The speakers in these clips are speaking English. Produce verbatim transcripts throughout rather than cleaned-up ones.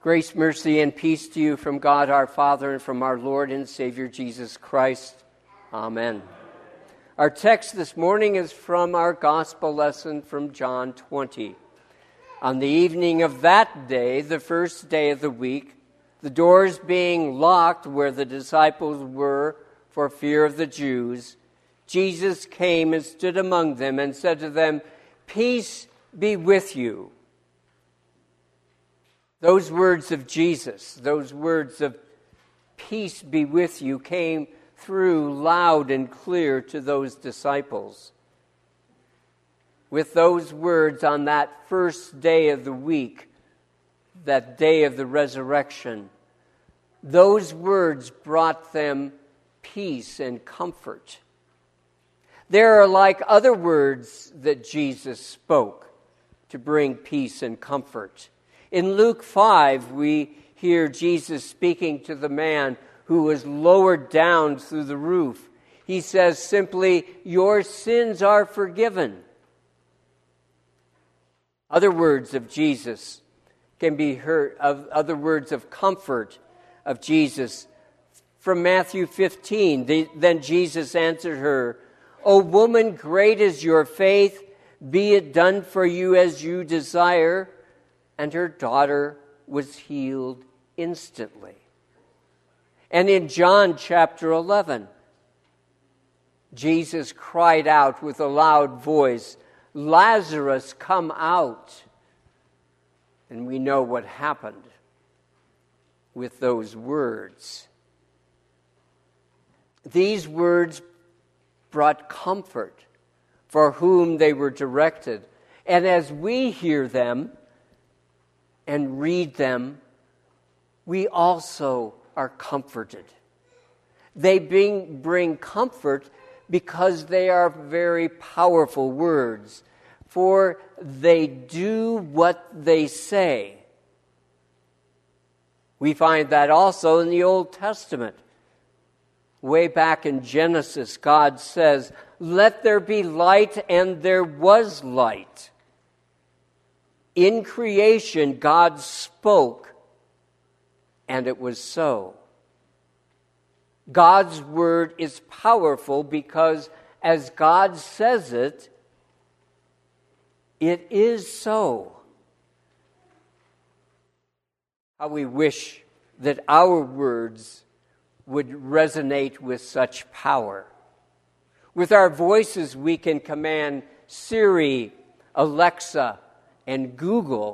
Grace, mercy, and peace to you from God our Father and from our Lord and Savior Jesus Christ. Amen. Our text this morning is from our gospel lesson from John twenty. On the evening of that day, the first day of the week, the doors being locked where the disciples were for fear of the Jews, Jesus came and stood among them and said to them, "Peace be with you." Those words of Jesus, those words of peace be with you, came through loud and clear to those disciples. With those words on that first day of the week, that day of the resurrection, those words brought them peace and comfort. They are like other words that Jesus spoke to bring peace and comfort. In Luke five, we hear Jesus speaking to the man who was lowered down through the roof. He says simply, "Your sins are forgiven." Other words of Jesus can be heard, of other words of comfort of Jesus. From Matthew fifteen, the, then Jesus answered her, "O woman, great is your faith, be it done for you as you desire." And her daughter was healed instantly. And in John chapter eleven, Jesus cried out with a loud voice, "Lazarus, come out." And we know what happened with those words. These words brought comfort for whom they were directed. And as we hear them and read them, we also are comforted. They bring, bring comfort because they are very powerful words, for they do what they say. We find that also in the Old Testament. Way back in Genesis, God says, "Let there be light," and there was light. In creation, God spoke, and it was so. God's word is powerful because as God says it, it is so. How we wish that our words would resonate with such power. With our voices, we can command Siri, Alexa, and Google.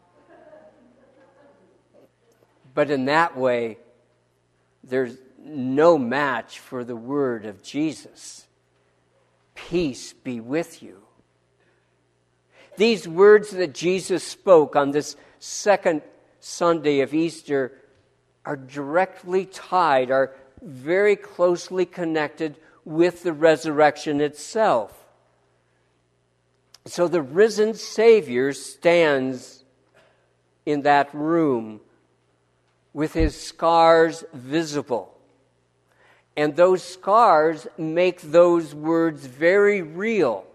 But in that way, there's no match for the word of Jesus. Peace be with you. These words that Jesus spoke on this second Sunday of Easter are directly tied, are very closely connected with the resurrection itself. So the risen Savior stands in that room with his scars visible. And those scars make those words very real.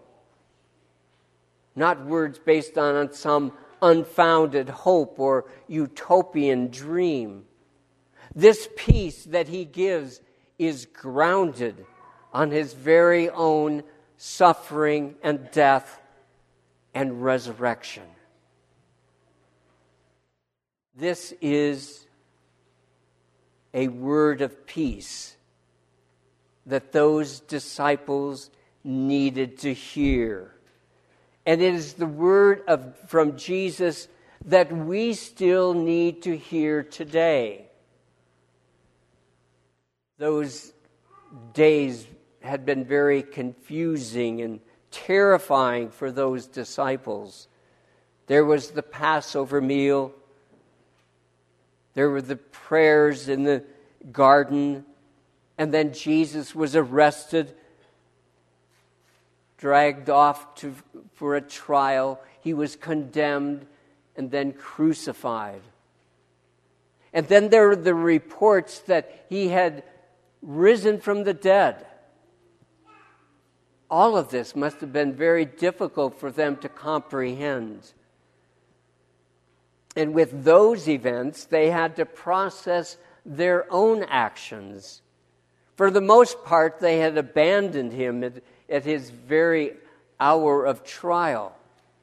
Not words based on some unfounded hope or utopian dream. This peace that he gives is grounded on his very own suffering and death and resurrection. This is a word of peace that those disciples needed to hear. And it is the word of from Jesus that we still need to hear today. Those days had been very confusing and terrifying for those disciples. There was the Passover meal. There were the prayers in the garden. And then Jesus was arrested, dragged off to, for a trial. He was condemned and then crucified. And then there were the reports that he had risen from the dead. All of this must have been very difficult for them to comprehend. And with those events, they had to process their own actions. For the most part, they had abandoned him at, at his very hour of trial.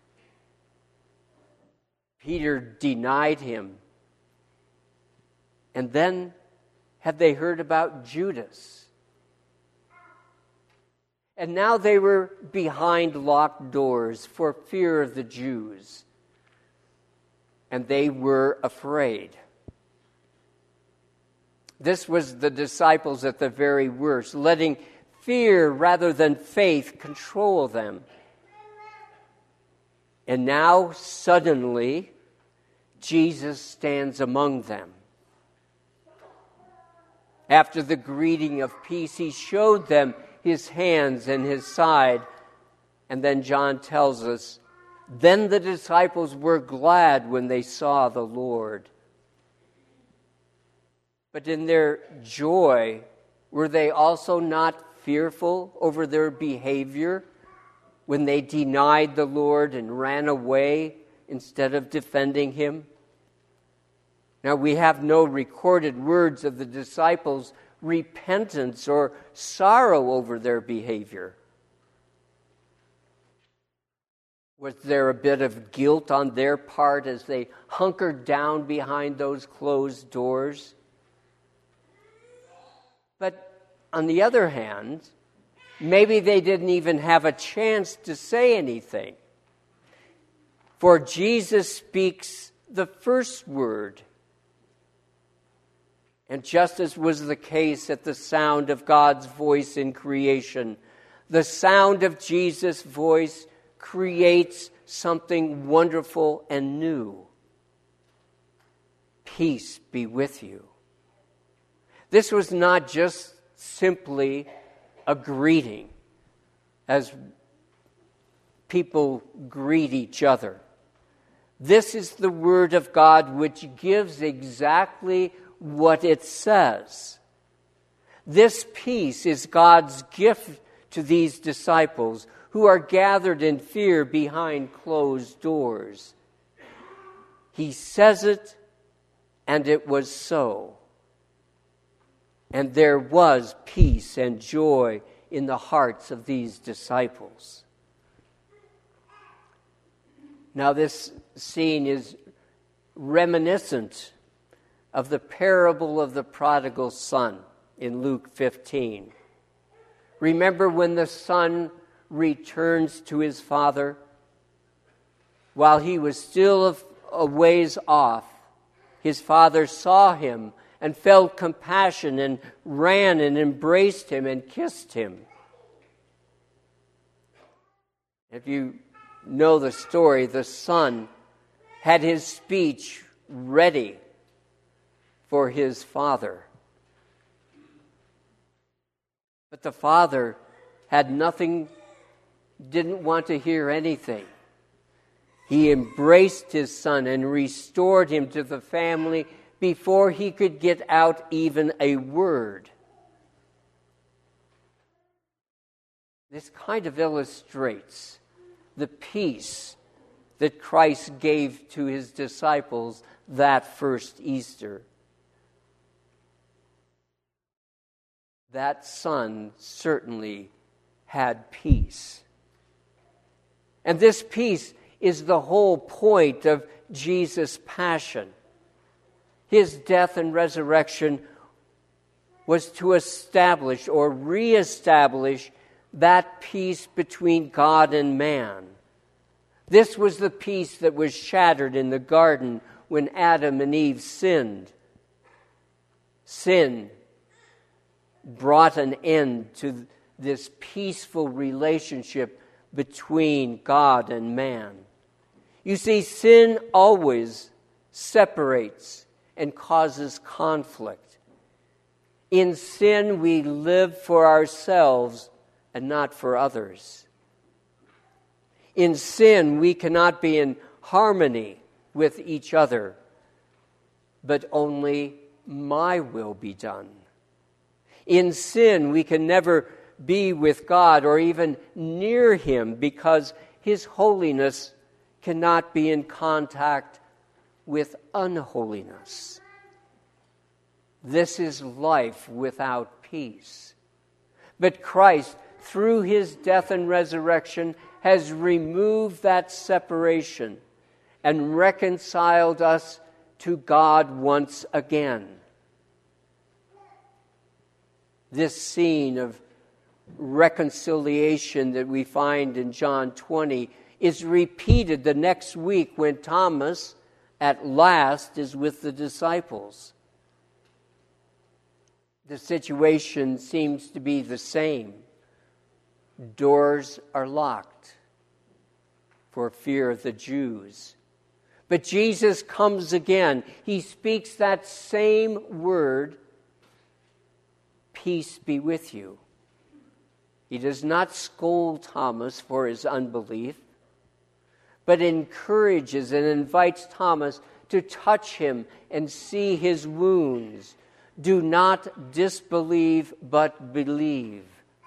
Peter denied him. And then had they heard about Judas? And now they were behind locked doors for fear of the Jews. And they were afraid. This was the disciples at the very worst, letting fear rather than faith control them. And now, suddenly, Jesus stands among them. After the greeting of peace, he showed them his hands and his side. And then John tells us, then the disciples were glad when they saw the Lord. But in their joy, were they also not fearful over their behavior when they denied the Lord and ran away instead of defending him? Now, we have no recorded words of the disciples' repentance or sorrow over their behavior. Was there a bit of guilt on their part as they hunkered down behind those closed doors? But on the other hand, maybe they didn't even have a chance to say anything. For Jesus speaks the first word. And just as was the case at the sound of God's voice in creation, the sound of Jesus' voice creates something wonderful and new. Peace be with you. This was not just simply a greeting, as people greet each other. This is the Word of God, which gives exactly what it says. This peace is God's gift to these disciples who are gathered in fear behind closed doors. He says it, and it was so. And there was peace and joy in the hearts of these disciples. Now, this scene is reminiscent of the parable of the prodigal son in Luke fifteen. Remember when the son returns to his father? While he was still a ways off, his father saw him and felt compassion and ran and embraced him and kissed him. If you know the story, the son had his speech ready for his father. But the father had nothing, didn't want to hear anything. He embraced his son and restored him to the family before he could get out even a word. This kind of illustrates the peace that Christ gave to his disciples that first Easter. That son certainly had peace. And this peace is the whole point of Jesus' passion. His death and resurrection was to establish or reestablish that peace between God and man. This was the peace that was shattered in the garden when Adam and Eve sinned. Sin brought an end to this peaceful relationship between God and man. You see, sin always separates and causes conflict. In sin, we live for ourselves and not for others. In sin, we cannot be in harmony with each other, but only my will be done. In sin, we can never be with God or even near Him because His holiness cannot be in contact with unholiness. This is life without peace. But Christ, through his death and resurrection, has removed that separation and reconciled us to God once again. This scene of reconciliation that we find in John twenty is repeated the next week when Thomas at last is with the disciples. The situation seems to be the same. Doors are locked for fear of the Jews. But Jesus comes again. He speaks that same word, peace be with you. He does not scold Thomas for his unbelief, but encourages and invites Thomas to touch him and see his wounds. Do not disbelieve, but believe.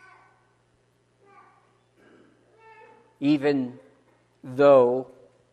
Even though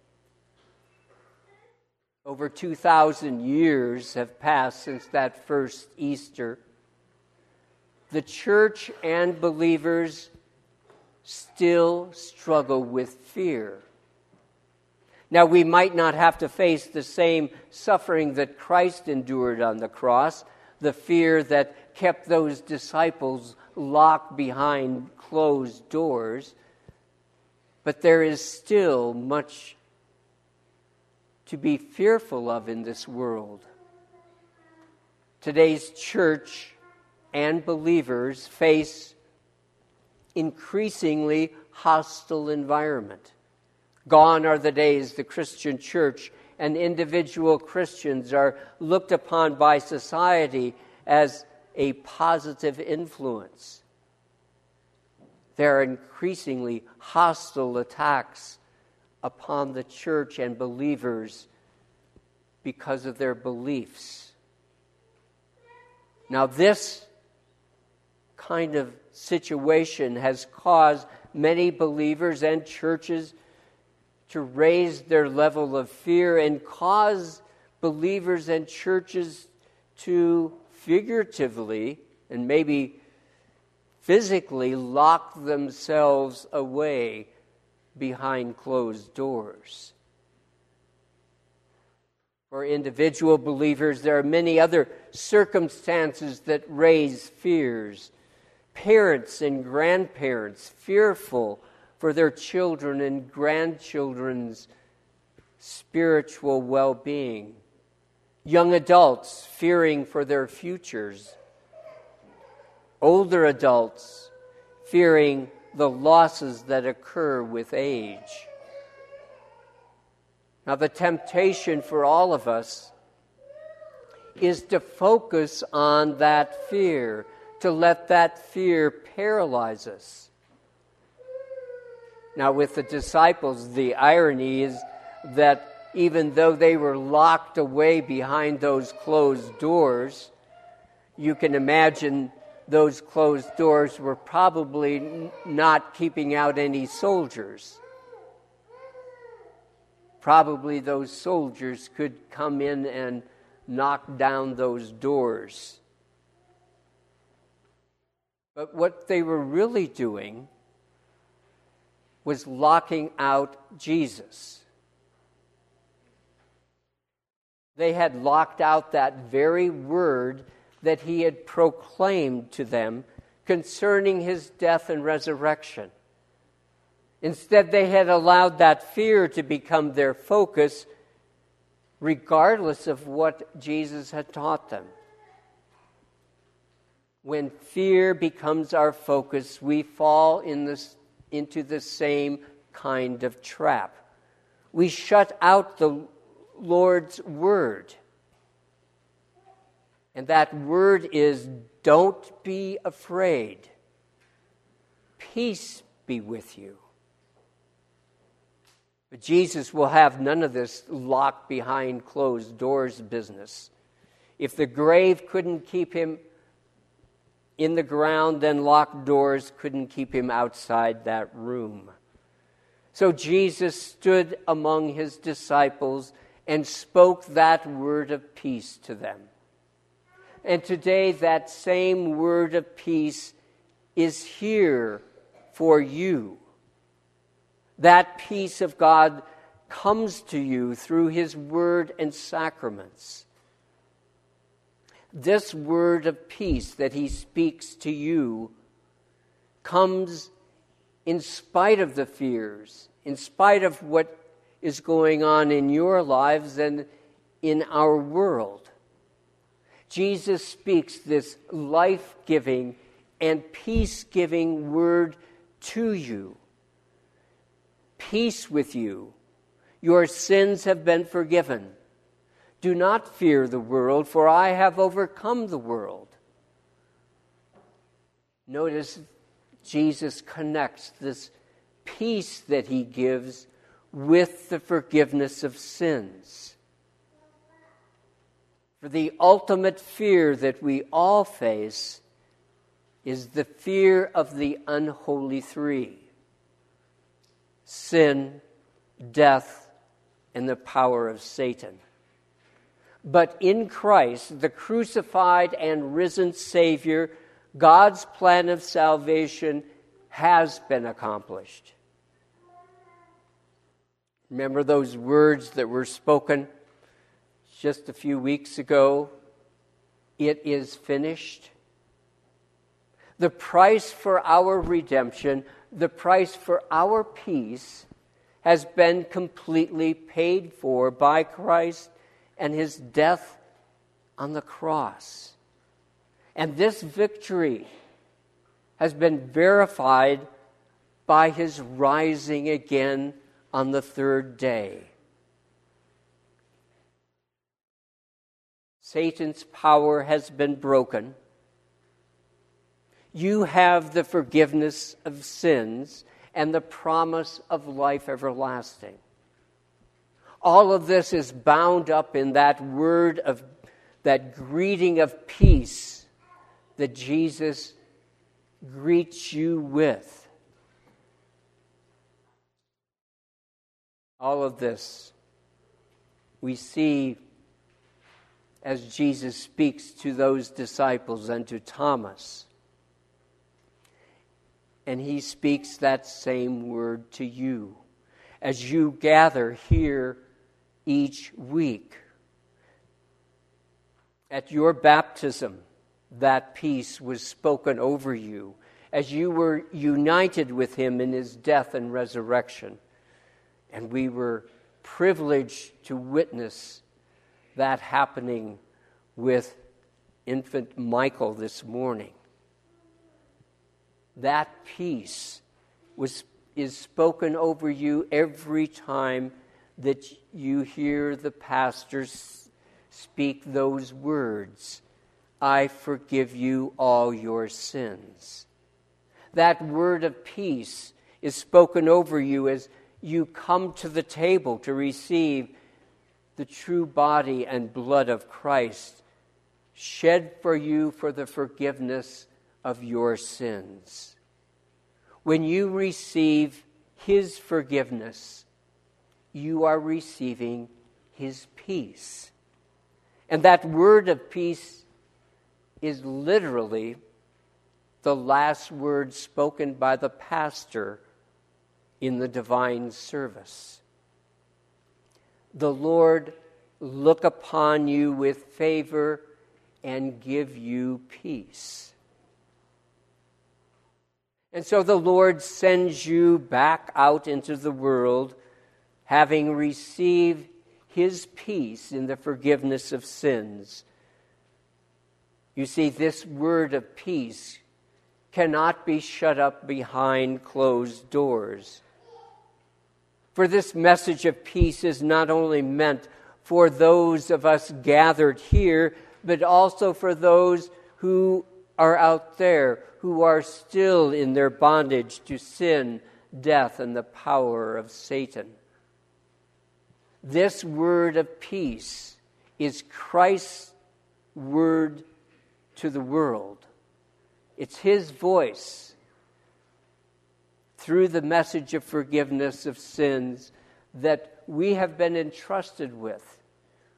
over two thousand years have passed since that first Easter, the church and believers still struggle with fear. Now, we might not have to face the same suffering that Christ endured on the cross, the fear that kept those disciples locked behind closed doors, but there is still much to be fearful of in this world. Today's church and believers face increasingly hostile environment. Gone are the days the Christian church and individual Christians are looked upon by society as a positive influence. There are increasingly hostile attacks upon the church and believers because of their beliefs. Now, this kind of situation has caused many believers and churches to raise their level of fear and cause believers and churches to figuratively and maybe physically lock themselves away behind closed doors. For individual believers, there are many other circumstances that raise fears. Parents and grandparents fearful for their children and grandchildren's spiritual well-being. Young adults fearing for their futures. Older adults fearing the losses that occur with age. Now, the temptation for all of us is to focus on that fear, to let that fear paralyze us. Now, with the disciples, the irony is that even though they were locked away behind those closed doors, you can imagine those closed doors were probably not keeping out any soldiers. Probably those soldiers could come in and knock down those doors. But what they were really doing was locking out Jesus. They had locked out that very word that he had proclaimed to them concerning his death and resurrection. Instead, they had allowed that fear to become their focus, regardless of what Jesus had taught them. When fear becomes our focus, we fall in this, into the same kind of trap. We shut out the Lord's word. And that word is, don't be afraid. Peace be with you. But Jesus will have none of this locked behind closed doors business. If the grave couldn't keep him in the ground, then locked doors couldn't keep him outside that room. So Jesus stood among his disciples and spoke that word of peace to them. And today that same word of peace is here for you. That peace of God comes to you through his word and sacraments. This word of peace that he speaks to you comes in spite of the fears, in spite of what is going on in your lives and in our world. Jesus speaks this life-giving and peace-giving word to you. Peace with you. Your sins have been forgiven. Do not fear the world, for I have overcome the world. Notice Jesus connects this peace that he gives with the forgiveness of sins. For the ultimate fear that we all face is the fear of the unholy three: sin, death, and the power of Satan. But in Christ, the crucified and risen Savior, God's plan of salvation has been accomplished. Remember those words that were spoken just a few weeks ago? It is finished. The price for our redemption, the price for our peace, has been completely paid for by Christ and his death on the cross. And this victory has been verified by his rising again on the third day. Satan's power has been broken. You have the forgiveness of sins and the promise of life everlasting. All of this is bound up in that word of, that greeting of peace that Jesus greets you with. All of this we see as Jesus speaks to those disciples and to Thomas. And he speaks that same word to you as you gather here each week. At your baptism, that peace was spoken over you as you were united with him in his death and resurrection. And we were privileged to witness that happening with infant Michael this morning. That peace was is spoken over you every time that you hear the pastors speak those words: I forgive you all your sins. That word of peace is spoken over you as you come to the table to receive the true body and blood of Christ, shed for you for the forgiveness of your sins. When you receive his forgiveness, you are receiving his peace. And that word of peace is literally the last word spoken by the pastor in the divine service. The Lord look upon you with favor and give you peace. And so the Lord sends you back out into the world, having received his peace in the forgiveness of sins. You see, this word of peace cannot be shut up behind closed doors. For this message of peace is not only meant for those of us gathered here, but also for those who are out there, who are still in their bondage to sin, death, and the power of Satan. This word of peace is Christ's word to the world. It's his voice through the message of forgiveness of sins that we have been entrusted with.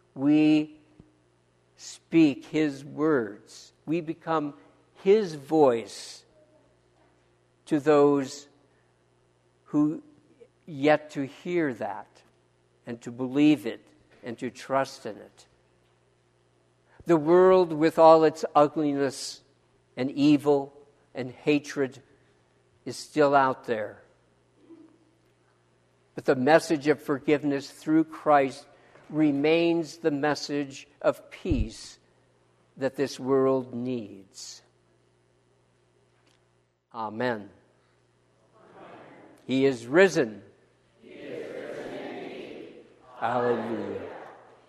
we speak his words. We become his voice to those who yet to hear that and to believe it and to trust in it. The world, with all its ugliness and evil and hatred, is still out there. But the message of forgiveness through Christ remains the message of peace that this world needs. Amen. Amen. He is risen. He is risen indeed. Hallelujah.